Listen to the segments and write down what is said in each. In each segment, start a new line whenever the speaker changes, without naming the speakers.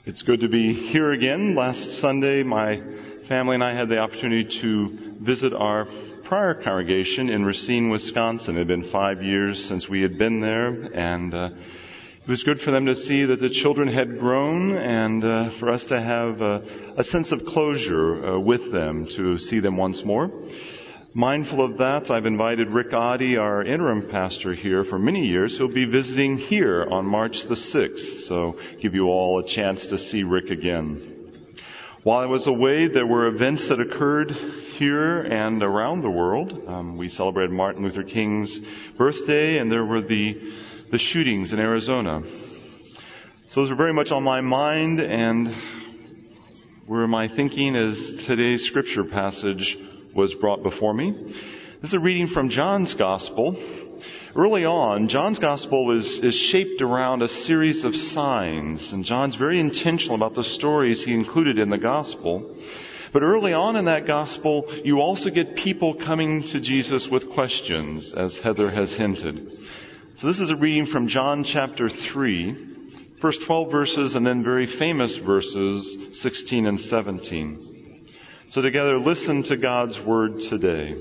It's good to be here again. Last Sunday, my family and I had the opportunity to visit our prior congregation in Racine, Wisconsin. It had been 5 years since we had been there, and it was good for them to see that the children had grown and for us to have a sense of closure with them, to see them once more. Mindful of that, I've invited Rick Oddie, our interim pastor here for many years. He'll be visiting here on March the 6th, so give you all a chance to see Rick again. While I was away, there were events that occurred here and around the world. We celebrated Martin Luther King's birthday, and there were the shootings in Arizona. So those are very much on my mind, and were my thinking as today's scripture passage was brought before me. This is a reading from John's Gospel. Early on, John's Gospel is shaped around a series of signs, and John's very intentional about the stories he included in the Gospel. But early on in that Gospel, you also get people coming to Jesus with questions, as Heather has hinted. So this is a reading from John chapter 3, first 12 verses, and then very famous verses 16 and 17. So together, listen to God's word today.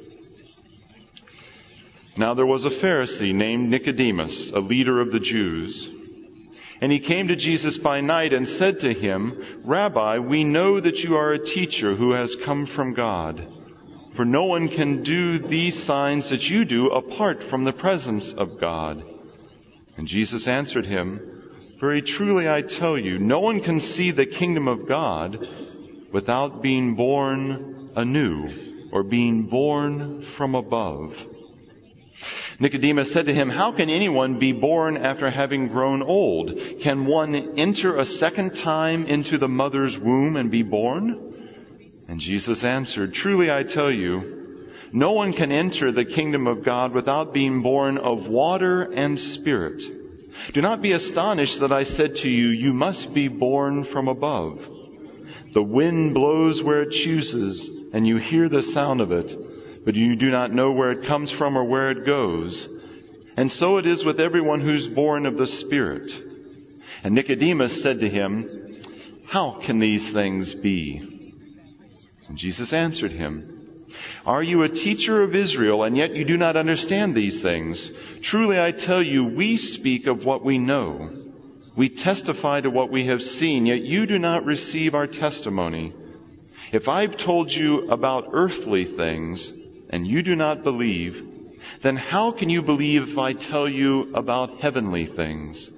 Now there was a Pharisee named Nicodemus, a leader of the Jews. And he came to Jesus by night and said to him, "Rabbi, we know that you are a teacher who has come from God. For no one can do these signs that you do apart from the presence of God." And Jesus answered him, "Very truly I tell you, no one can see the kingdom of God without being born anew, or being born from above." Nicodemus said to him, "How can anyone be born after having grown old? Can one enter a second time into the mother's womb and be born?" And Jesus answered, "Truly I tell you, no one can enter the kingdom of God without being born of water and spirit. Do not be astonished that I said to you, you must be born from above. The wind blows where it chooses, and you hear the sound of it, but you do not know where it comes from or where it goes. And so it is with everyone who's born of the Spirit." And Nicodemus said to him, "How can these things be?" And Jesus answered him, "Are you a teacher of Israel, and yet you do not understand these things? Truly I tell you, we speak of what we know. We testify to what we have seen, yet you do not receive our testimony. If I've told you about earthly things, and you do not believe, then how can you believe if I tell you about heavenly things?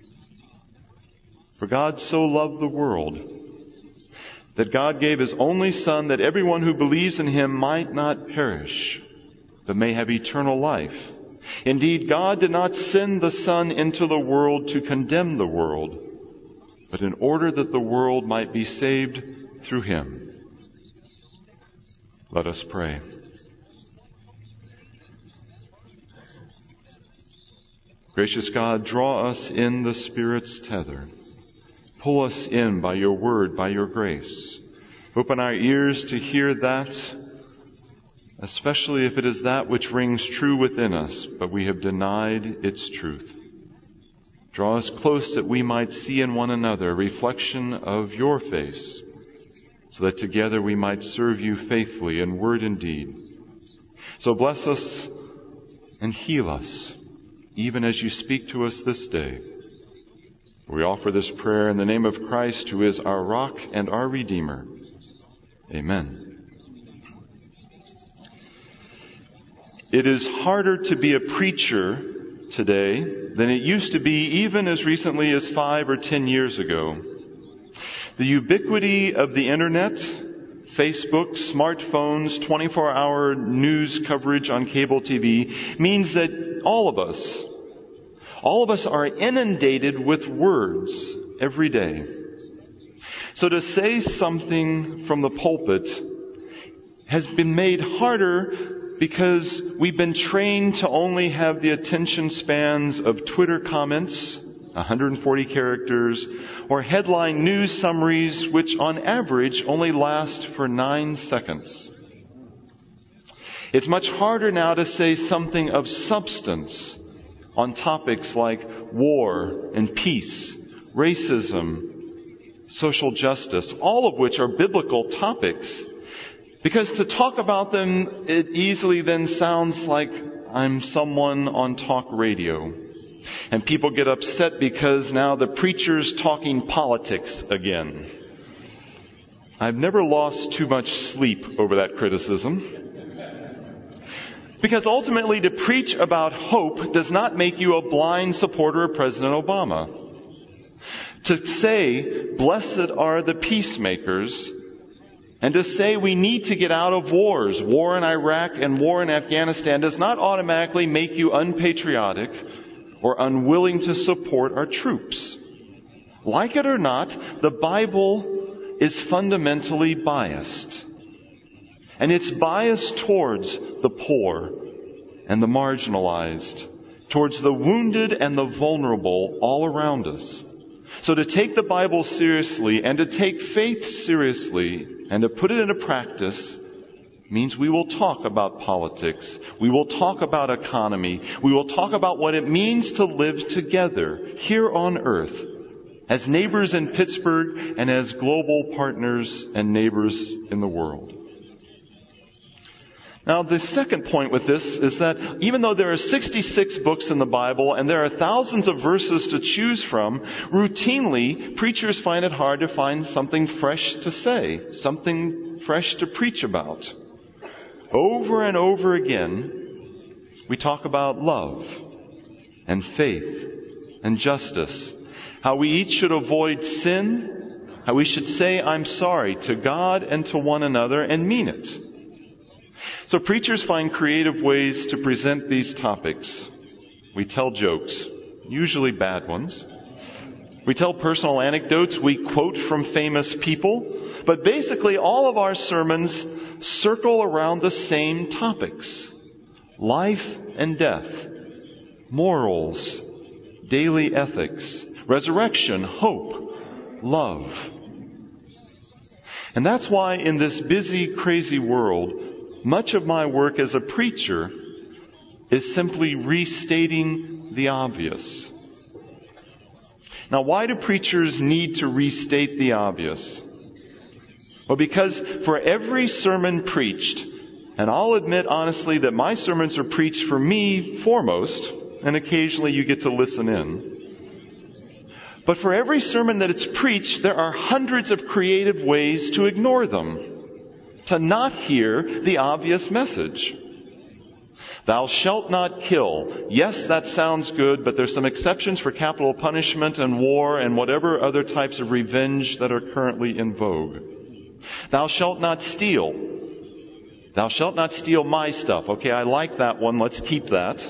For God so loved the world, that God gave His only Son, that everyone who believes in Him might not perish, but may have eternal life. Indeed, God did not send the Son into the world to condemn the world, but in order that the world might be saved through Him." Let us pray. Gracious God, draw us in the Spirit's tether. Pull us in by your word, by your grace. Open our ears to hear that, especially if it is that which rings true within us, but we have denied its truth. Draw us close that we might see in one another a reflection of your face, so that together we might serve you faithfully in word and deed. So bless us and heal us, even as you speak to us this day. We offer this prayer in the name of Christ, who is our rock and our Redeemer. Amen. It is harder to be a preacher today than it used to be even as recently as 5 or 10 years ago. The ubiquity of the internet, Facebook, smartphones, 24-hour news coverage on cable TV means that all of us are inundated with words every day. So to say something from the pulpit has been made harder because we've been trained to only have the attention spans of Twitter comments, 140 characters, or headline news summaries, which on average only last for 9 seconds. It's much harder now to say something of substance on topics like war and peace, racism, social justice, all of which are biblical topics. Because to talk about them, it easily then sounds like I'm someone on talk radio. And people get upset because now the preacher's talking politics again. I've never lost too much sleep over that criticism. Because ultimately to preach about hope does not make you a blind supporter of President Obama. To say, blessed are the peacemakers, and to say we need to get out of wars, war in Iraq and war in Afghanistan, does not automatically make you unpatriotic or unwilling to support our troops. Like it or not, the Bible is fundamentally biased. And it's biased towards the poor and the marginalized, towards the wounded and the vulnerable all around us. So to take the Bible seriously and to take faith seriously and to put it into practice means we will talk about politics. We will talk about economy. We will talk about what it means to live together here on earth as neighbors in Pittsburgh and as global partners and neighbors in the world. Now, the second point with this is that even though there are 66 books in the Bible and there are thousands of verses to choose from, routinely, preachers find it hard to find something fresh to say, something fresh to preach about. Over and over again, we talk about love and faith and justice, how we each should avoid sin, how we should say, I'm sorry to God and to one another and mean it. So preachers find creative ways to present these topics. We tell jokes, usually bad ones. We tell personal anecdotes. We quote from famous people. But basically all of our sermons circle around the same topics. Life and death, morals, daily ethics, resurrection, hope, love. And that's why in this busy, crazy world, much of my work as a preacher is simply restating the obvious. Now, why do preachers need to restate the obvious? Well, because for every sermon preached, and I'll admit honestly that my sermons are preached for me foremost, and occasionally you get to listen in. But for every sermon that it's preached, there are hundreds of creative ways to ignore them, to not hear the obvious message. Thou shalt not kill. Yes, that sounds good, but there's some exceptions for capital punishment and war and whatever other types of revenge that are currently in vogue. Thou shalt not steal. Thou shalt not steal my stuff. Okay, I like that one. Let's keep that.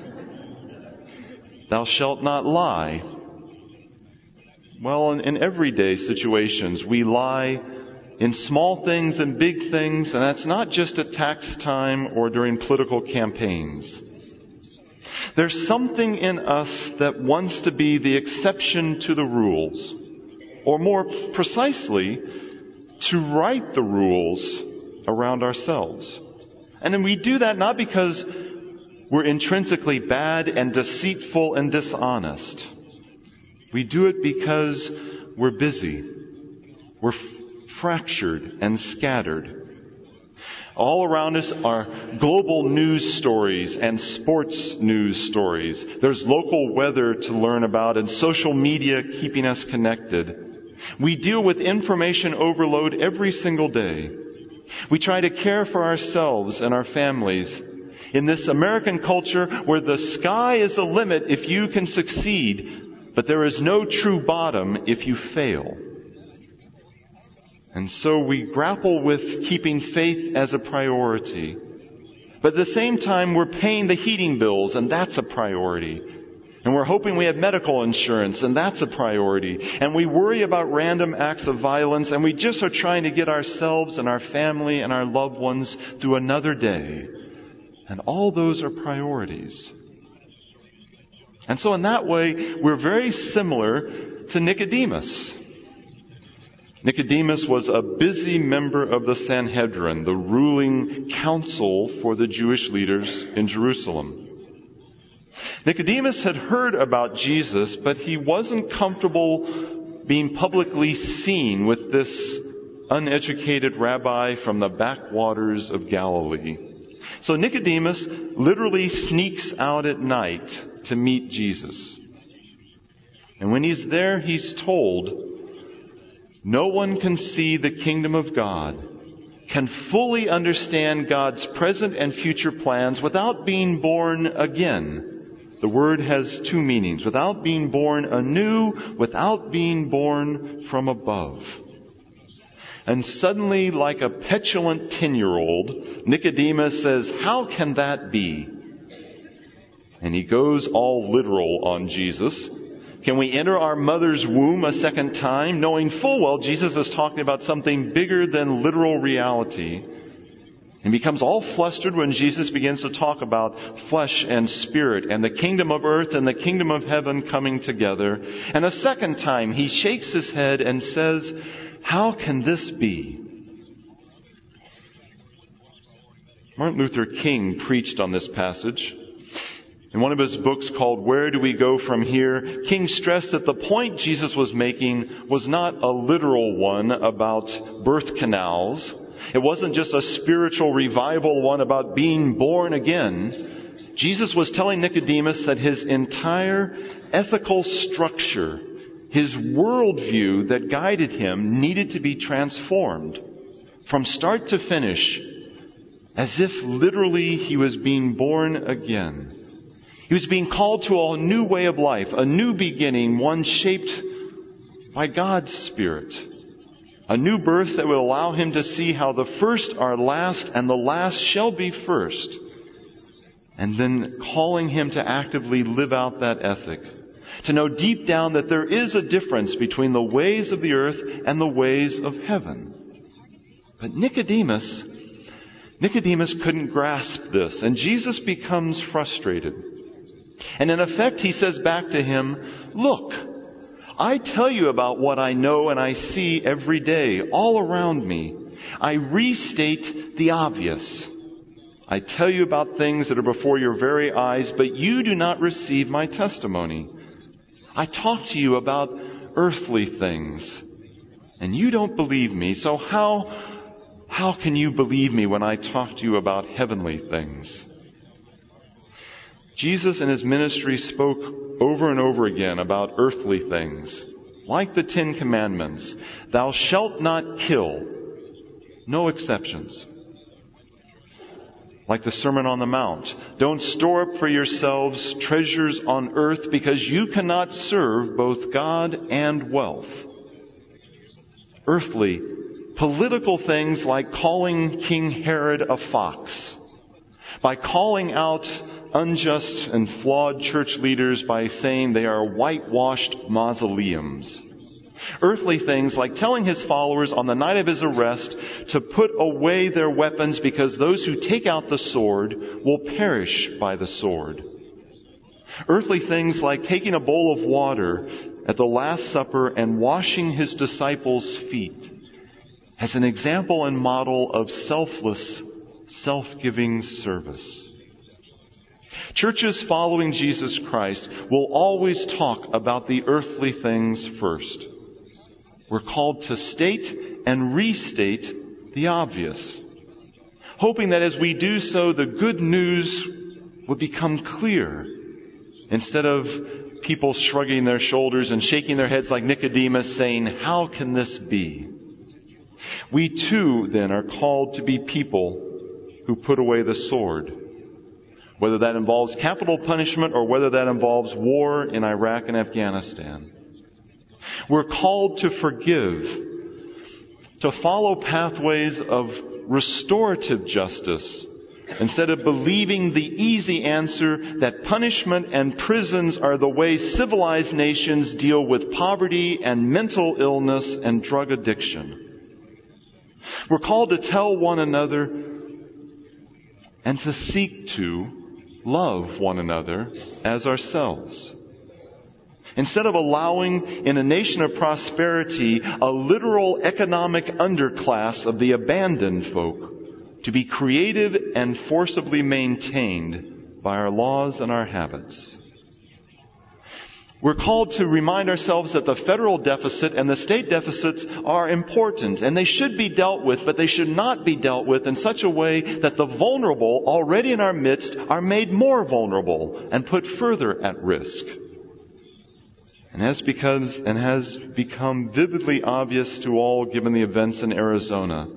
Thou shalt not lie. Well, in everyday situations, we lie in small things and big things, and that's not just at tax time or during political campaigns. There's something in us that wants to be the exception to the rules, or more precisely, to write the rules around ourselves. And then we do that not because we're intrinsically bad and deceitful and dishonest. We do it because we're busy. We're fractured and scattered. All around us are global news stories and sports news stories. There's local weather to learn about and social media keeping us connected. We deal with information overload every single day. We try to care for ourselves and our families in this American culture where the sky is the limit if you can succeed, but there is no true bottom if you fail. And so we grapple with keeping faith as a priority. But at the same time, we're paying the heating bills, and that's a priority. And we're hoping we have medical insurance, and that's a priority. And we worry about random acts of violence, and we just are trying to get ourselves and our family and our loved ones through another day. And all those are priorities. And so in that way, we're very similar to Nicodemus. Nicodemus was a busy member of the Sanhedrin, the ruling council for the Jewish leaders in Jerusalem. Nicodemus had heard about Jesus, but he wasn't comfortable being publicly seen with this uneducated rabbi from the backwaters of Galilee. So Nicodemus literally sneaks out at night to meet Jesus. And when he's there, he's told, no one can see the kingdom of God, can fully understand God's present and future plans without being born again. The word has two meanings: without being born anew, without being born from above. And suddenly, like a petulant 10-year-old, Nicodemus says, how can that be? And he goes all literal on Jesus. Can we enter our mother's womb a second time, knowing full well Jesus is talking about something bigger than literal reality? And becomes all flustered when Jesus begins to talk about flesh and spirit and the kingdom of earth and the kingdom of heaven coming together. And a second time he shakes his head and says, how can this be? Martin Luther King preached on this passage. In one of his books called Where Do We Go From Here, King stressed that the point Jesus was making was not a literal one about birth canals. It wasn't just a spiritual revival one about being born again. Jesus was telling Nicodemus that his entire ethical structure, his worldview that guided him, needed to be transformed from start to finish, as if literally he was being born again. He was being called to a new way of life, a new beginning, one shaped by God's Spirit. A new birth that would allow him to see how the first are last and the last shall be first. And then calling him to actively live out that ethic. To know deep down that there is a difference between the ways of the earth and the ways of heaven. But Nicodemus couldn't grasp this, and Jesus becomes frustrated. And in effect, he says back to him, look, I tell you about what I know and I see every day, all around me. I restate the obvious. I tell you about things that are before your very eyes, but you do not receive my testimony. I talk to you about earthly things, and you don't believe me. So how can you believe me when I talk to you about heavenly things? Jesus in his ministry spoke over and over again about earthly things, like the 10 Commandments. Thou shalt not kill. No exceptions. Like the Sermon on the Mount. Don't store up for yourselves treasures on earth because you cannot serve both God and wealth. Earthly, political things like calling King Herod a fox. By calling out unjust and flawed church leaders by saying they are whitewashed mausoleums. Earthly things like telling his followers on the night of his arrest to put away their weapons because those who take out the sword will perish by the sword. Earthly things like taking a bowl of water at the Last Supper and washing his disciples' feet as an example and model of selfless, self-giving service. Churches following Jesus Christ will always talk about the earthly things first. We're called to state and restate the obvious, hoping that as we do so, the good news would become clear instead of people shrugging their shoulders and shaking their heads like Nicodemus saying, how can this be? We too, then, are called to be people who put away the sword. Whether that involves capital punishment or whether that involves war in Iraq and Afghanistan. We're called to forgive, to follow pathways of restorative justice, instead of believing the easy answer that punishment and prisons are the way civilized nations deal with poverty and mental illness and drug addiction. We're called to tell one another and to seek to love one another as ourselves. Instead of allowing in a nation of prosperity a literal economic underclass of the abandoned folk to be creative and forcibly maintained by our laws and our habits. We're called to remind ourselves that the federal deficit and the state deficits are important, and they should be dealt with, but they should not be dealt with in such a way that the vulnerable already in our midst are made more vulnerable and put further at risk. And has become vividly obvious to all given the events in Arizona.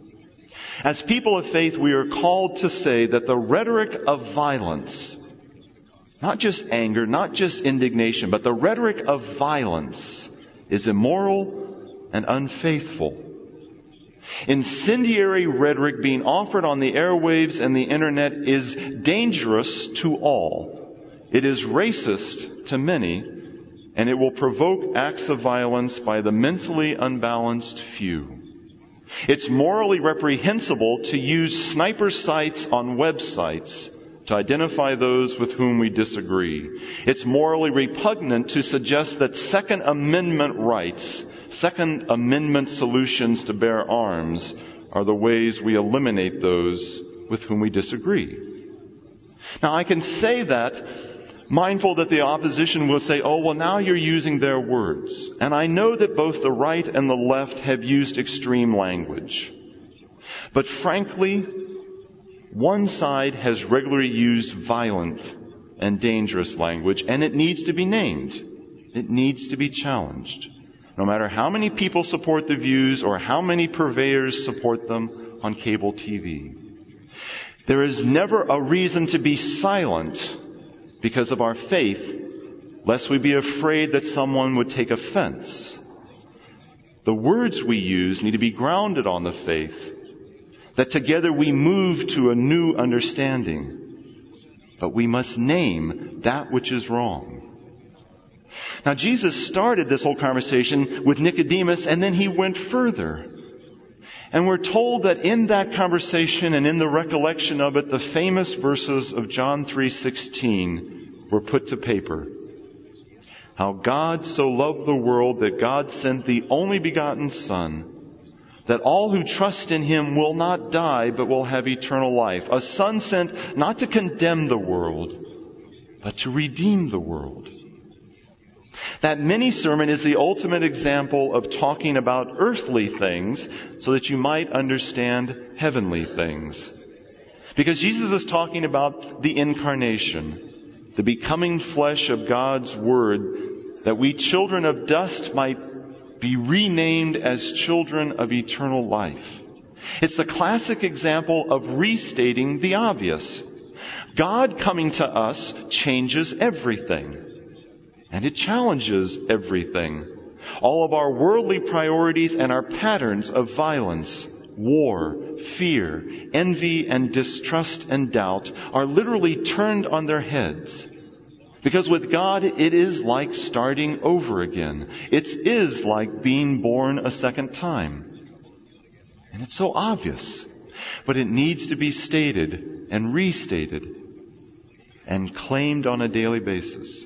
As people of faith, we are called to say that the rhetoric of violence, not just anger, not just indignation, but the rhetoric of violence is immoral and unfaithful. Incendiary rhetoric being offered on the airwaves and the internet is dangerous to all. It is racist to many, and it will provoke acts of violence by the mentally unbalanced few. It's morally reprehensible to use sniper sites on websites to identify those with whom we disagree. It's morally repugnant to suggest that Second Amendment rights, Second Amendment solutions to bear arms are the ways we eliminate those with whom we disagree. Now, I can say that mindful that the opposition will say, oh, well, now you're using their words. And I know that both the right and the left have used extreme language. But frankly, one side has regularly used violent and dangerous language, and it needs to be named. It needs to be challenged. No matter how many people support the views or how many purveyors support them on cable TV. There is never a reason to be silent because of our faith, lest we be afraid that someone would take offense. The words we use need to be grounded on the faith, that together we move to a new understanding. But we must name that which is wrong. Now, Jesus started this whole conversation with Nicodemus, and then he went further. And we're told that in that conversation and in the recollection of it, the famous verses of John 3:16 were put to paper. How God so loved the world that God sent the only begotten Son, that all who trust in Him will not die, but will have eternal life. A Son sent not to condemn the world, but to redeem the world. That mini sermon is the ultimate example of talking about earthly things so that you might understand heavenly things. Because Jesus is talking about the incarnation, the becoming flesh of God's Word, that we children of dust might be renamed as children of eternal life. It's the classic example of restating the obvious. God coming to us changes everything. And it challenges everything. All of our worldly priorities and our patterns of violence, war, fear, envy, and distrust and doubt are literally turned on their heads. Because with God, it is like starting over again. It is like being born a second time. And it's so obvious. But it needs to be stated and restated and claimed on a daily basis.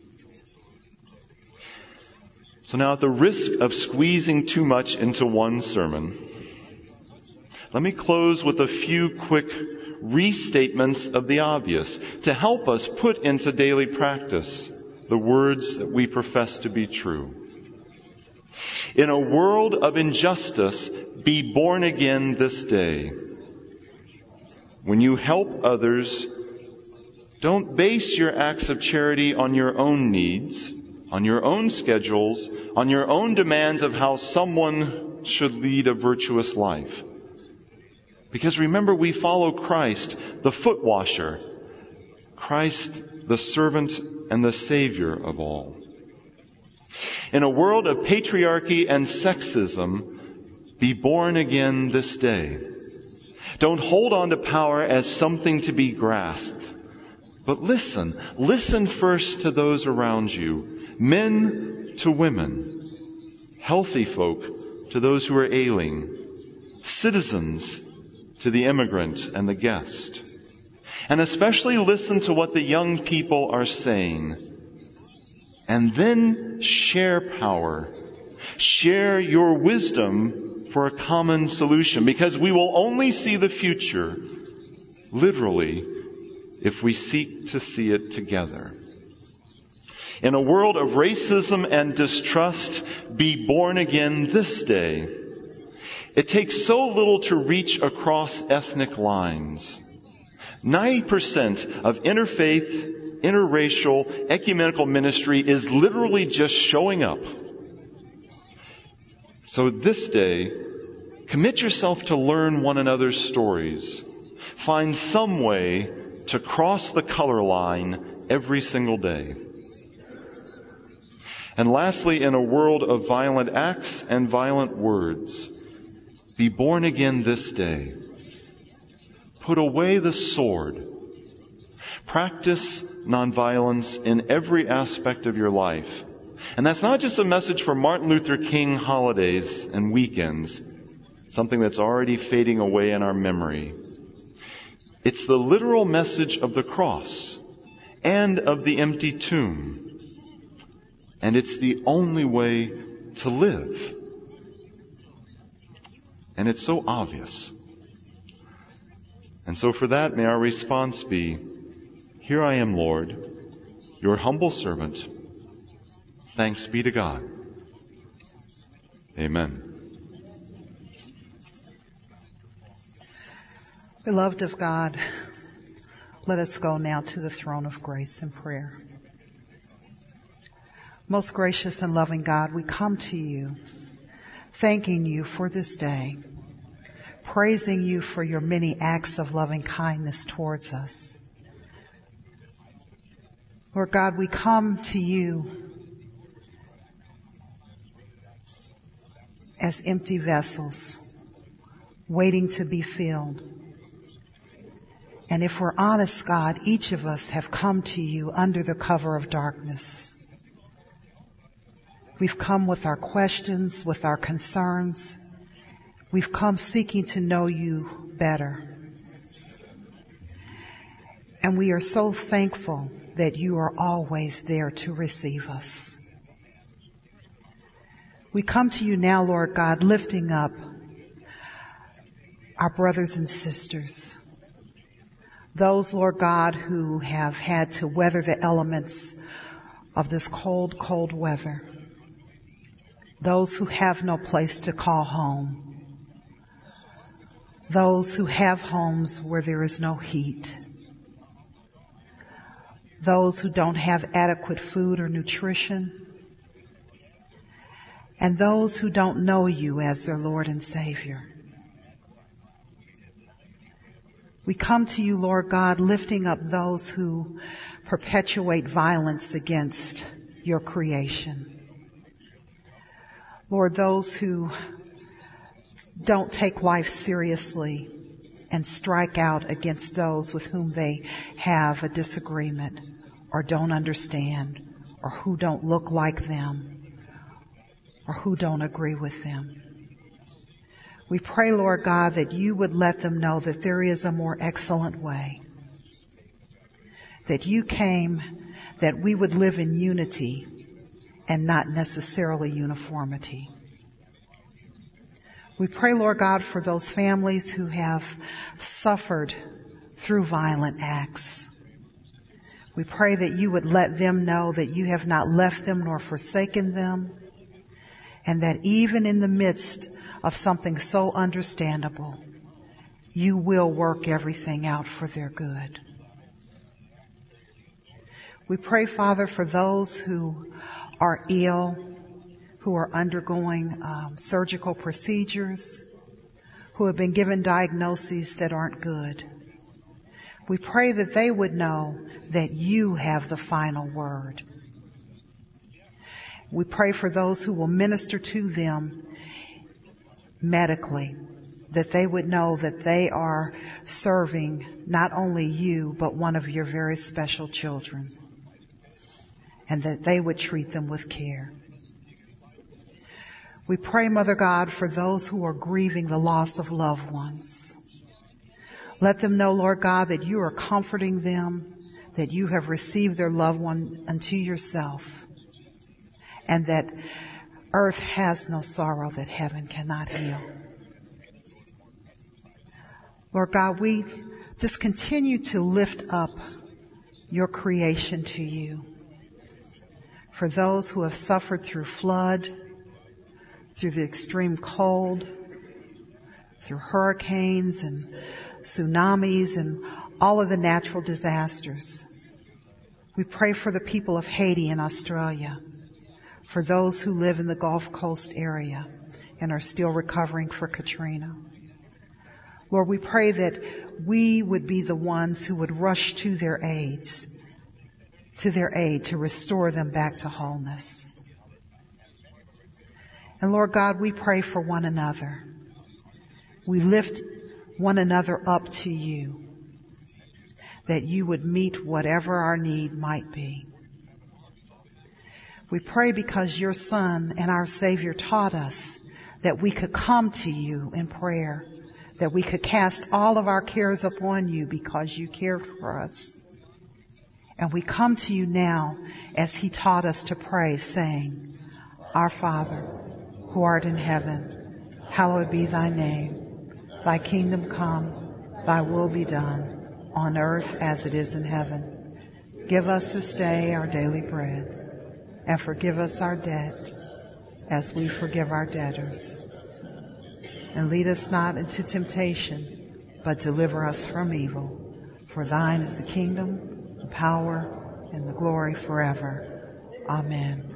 So now, at the risk of squeezing too much into one sermon, let me close with a few quick restatements of the obvious to help us put into daily practice the words that we profess to be true. In a world of injustice, be born again this day. When you help others, don't base your acts of charity on your own needs, on your own schedules, on your own demands of how someone should lead a virtuous life. Because remember, we follow Christ, the foot washer, Christ, the servant and the Savior of all. In a world of patriarchy and sexism, be born again this day. Don't hold on to power as something to be grasped. But listen. Listen first to those around you. Men to women. Healthy folk to those who are ailing. Citizens to the immigrant and the guest. And especially listen to what the young people are saying. And then share power. Share your wisdom for a common solution. Because we will only see the future, literally, if we seek to see it together. In a world of racism and distrust, be born again this day. It takes so little to reach across ethnic lines. 90% of interfaith, interracial, ecumenical ministry is literally just showing up. So this day, commit yourself to learn one another's stories. Find some way to cross the color line every single day. And lastly, in a world of violent acts and violent words, be born again this day. Put away the sword. Practice nonviolence in every aspect of your life. And that's not just a message for Martin Luther King holidays and weekends, something that's already fading away in our memory. It's the literal message of the cross and of the empty tomb. And it's the only way to live. And it's so obvious. And so for that, may our response be, here I am, Lord, your humble servant. Thanks be to God. Amen.
Beloved of God, let us go now to the throne of grace in prayer. Most gracious and loving God, we come to you, thanking you for this day, praising you for your many acts of loving kindness towards us. Lord God, we come to you as empty vessels, waiting to be filled. And if we're honest, God, each of us have come to you under the cover of darkness. We've come with our questions, with our concerns. We've come seeking to know you better. And we are so thankful that you are always there to receive us. We come to you now, Lord God, lifting up our brothers and sisters. Those, Lord God, who have had to weather the elements of this cold, cold weather. Those who have no place to call home. Those who have homes where there is no heat. Those who don't have adequate food or nutrition. And those who don't know you as their Lord and Savior. We come to you, Lord God, lifting up those who perpetuate violence against your creation. Lord, those who don't take life seriously and strike out against those with whom they have a disagreement or don't understand or who don't look like them or who don't agree with them. We pray, Lord God, that you would let them know that there is a more excellent way. That you came that we would live in unity and not necessarily uniformity. We pray, Lord God, for those families who have suffered through violent acts. We pray that you would let them know that you have not left them nor forsaken them, and that even in the midst of something so understandable, you will work everything out for their good. We pray, Father, for those who are ill, who are undergoing surgical procedures, who have been given diagnoses that aren't good. We pray that they would know that you have the final word. We pray for those who will minister to them medically, that they would know that they are serving not only you, but one of your very special children, and that they would treat them with care. We pray, Mother God, for those who are grieving the loss of loved ones. Let them know, Lord God, that you are comforting them, that you have received their loved one unto yourself, and that earth has no sorrow that heaven cannot heal. Lord God, we just continue to lift up your creation to you. for those who have suffered through flood, through the extreme cold, through hurricanes and tsunamis and all of the natural disasters. We pray for the people of Haiti and Australia, for those who live in the Gulf Coast area and are still recovering for Katrina. Lord, we pray that we would be the ones who would rush to their aid to restore them back to wholeness. And Lord God, we pray for one another. We lift one another up to you, that you would meet whatever our need might be. We pray because your Son and our Savior taught us that we could come to you in prayer, that we could cast all of our cares upon you because you cared for us. And we come to you now as he taught us to pray, saying, Our Father, who art in heaven, hallowed be thy name. Thy kingdom come, thy will be done, on earth as it is in heaven. Give us this day our daily bread, and forgive us our debt as we forgive our debtors. And lead us not into temptation, but deliver us from evil. For thine is the kingdom, the power, and the glory forever. Amen.